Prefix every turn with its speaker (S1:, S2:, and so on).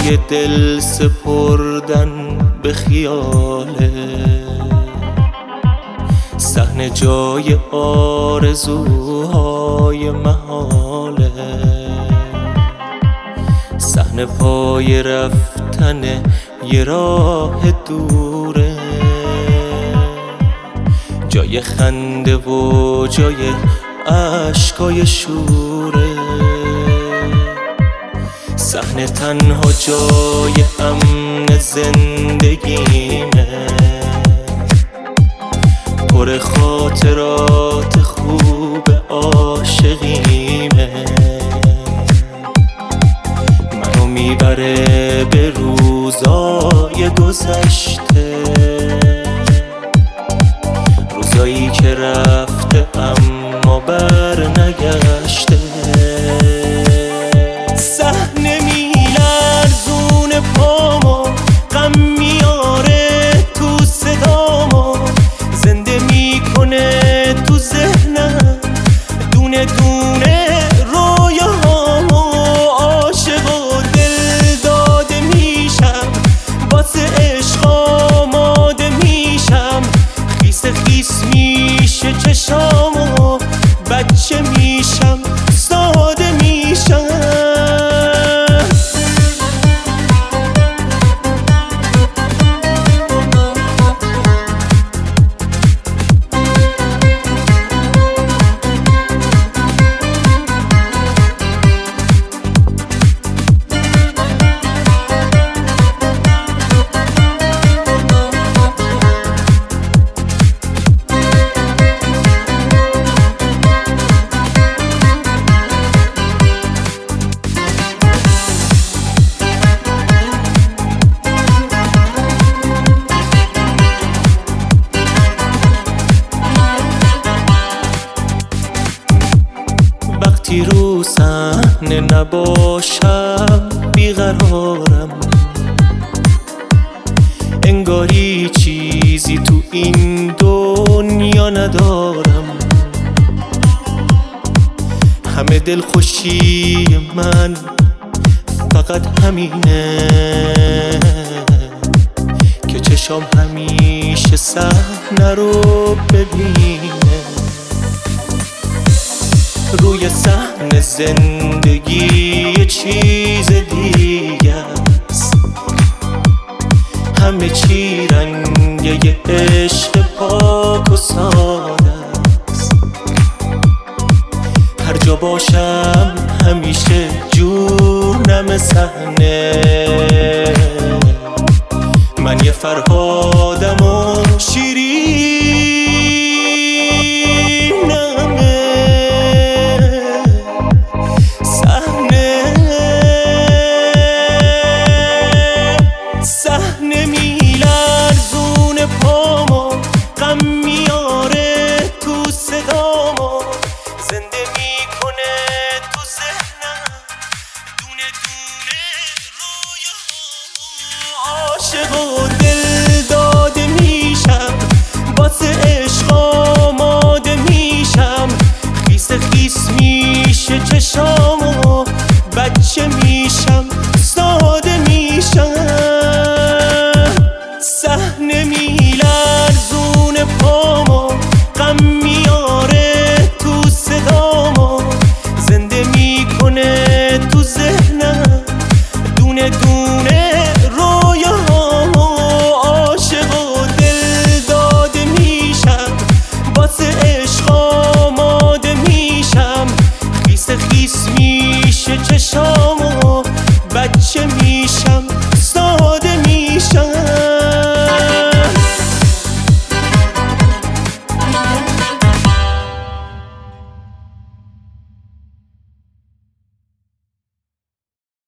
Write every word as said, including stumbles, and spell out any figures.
S1: جای دل سپردن به خیاله، صحنه جای آرزوهای محاله، صحنه پای رفتن یه راه دوره، جای خنده و جای عشقای شوره، صحنه تنها جای امن زندگیمه، پر خاطرات خوب عاشقیمه، منو میبره به روزای گذشته، روزایی که رفته اما بر نگشته. صحنه میلرزونه پامو، غم میاره تو صدامو، زنده میکنه تو ذهنم دونه دونه رویاهامو، عاشق و دل داده میشم، واسه عشق آماده میشم، خیس خیس میشه چشامو، بچه میشم ساده میشم. وقتی رو صحنه نباشم بیقرارم، انگاری چیزی تو این دنیا ندارم، همه دلخوشی من فقط همینه که چشام همیشه صحنه رو ببینه، روی صحنه زندگی یه چیز دیگه است، همه چی رنگ یه عشق پاک و ساده است، هر جا باشم همیشه جونم صحنه، من یه فرهادم و شیرین